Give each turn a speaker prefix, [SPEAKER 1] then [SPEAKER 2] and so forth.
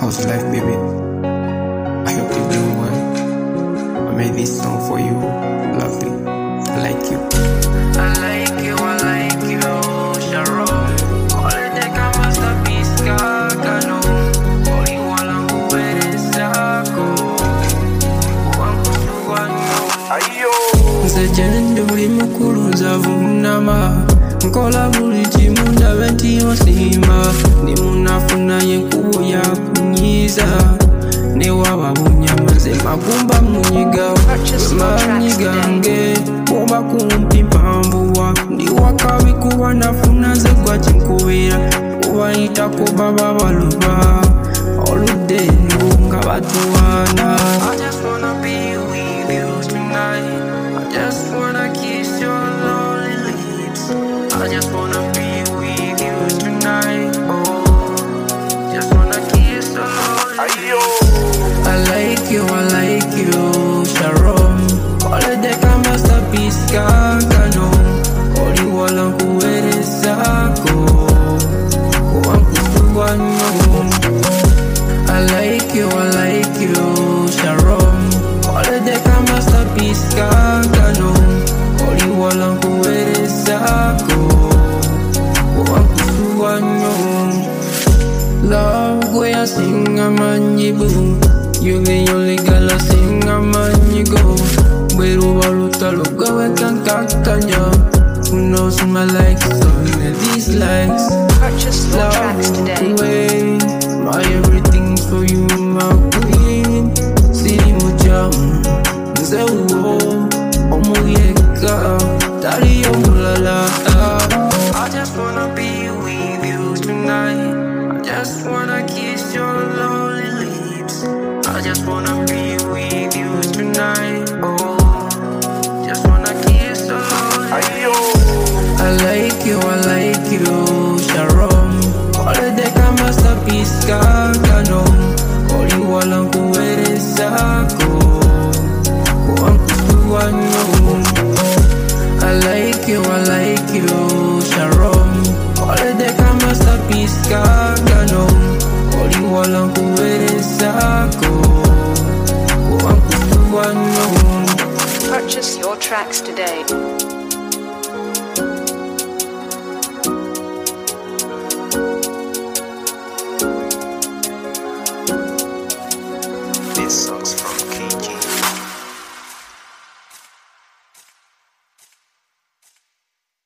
[SPEAKER 1] How's life, baby? I hope you're doing well. I made this song for you, lovely. I like you.
[SPEAKER 2] I like you, I like you, Sharon. Koliteka masterpiece kakano. Oli walangu weresako. Wangu wanyo. Nze jende buli mukulu nzavu munama. Nkola buli kimu ndabe nti osiima. Ndi munafuna yenkubo ya kunyiza. Ne waba bunyamaze magumba munyiga. Manyigange oba kumpi mpambuwa. Ndi wakabi kuba nafuna ze gwa kinkubira. Obayitako baba baluba. Oludde nga batuwaana. I just wanna be with you tonight. I just wanna kiss your lonely lips. I just wanna be with you tonight. Oh, just wanna kiss your lonely lips. I like you, Sharon. Koliteka masterpiece kakano. Oli walangu weresako. Wangu wanyo. I like you, Sharon. Koliteka masterpiece kakano. Oli walangu weresako. Wangu wanyo. Love where I sing a man you boo. You the only girl I sing a man you go. Beru baluta luga we can kakanya. Who knows my likes and dislikes.
[SPEAKER 3] Purchase your tracks today.
[SPEAKER 2] Away. My everything's for you, my queen. Siri mujam, nze uwo, omuyeka, tari omulala. I just wanna be with you tonight. I just wanna kiss your lonely lips. I just wanna be with you tonight. Oh, just wanna kiss your lonely lips. I like you, Sharon. Koliteka masterpiece kakano. Oli walangu weresako. Wangu wanyo. I like you, Sharon. Koliteka masterpiece kakano. Oli walangu weresako. Wangu wanyo.
[SPEAKER 3] Purchase your tracks today.